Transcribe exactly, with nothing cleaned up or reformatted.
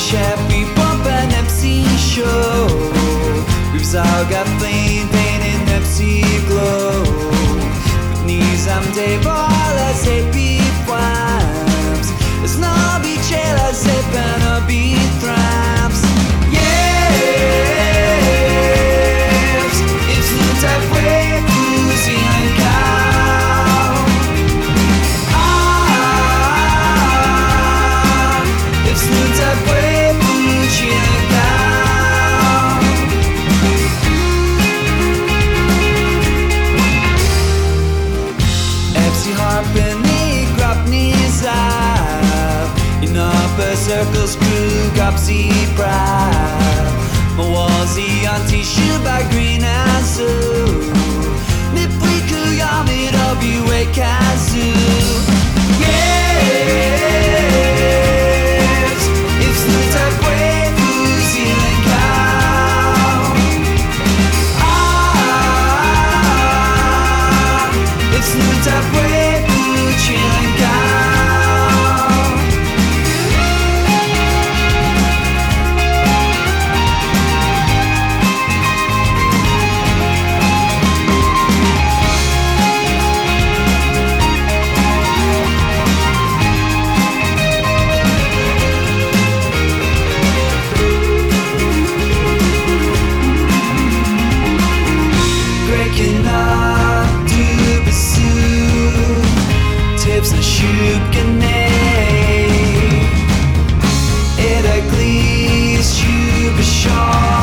Happy bump an M C show. We've all got plain pain and M C glow. With knees am Dave all as a beat whams. It's not be chill as a banner beat thrams. Yes, it's the type way to see and cow. Ah, it's the type way to see and cow. F C Harpen, Nick, Grab, Nizab. In upper circles, crew, Gopsy, Brad. Mawazi, Auntie, Shuba, Green, Azul. Nipriku, Yami, W, A, Kazoo. Yes, it's the type way to see and cow. Ah, it's the type way to chill and cow. Breaking up to pursue tips and shoot grenade. It ugly, shoot, be sure.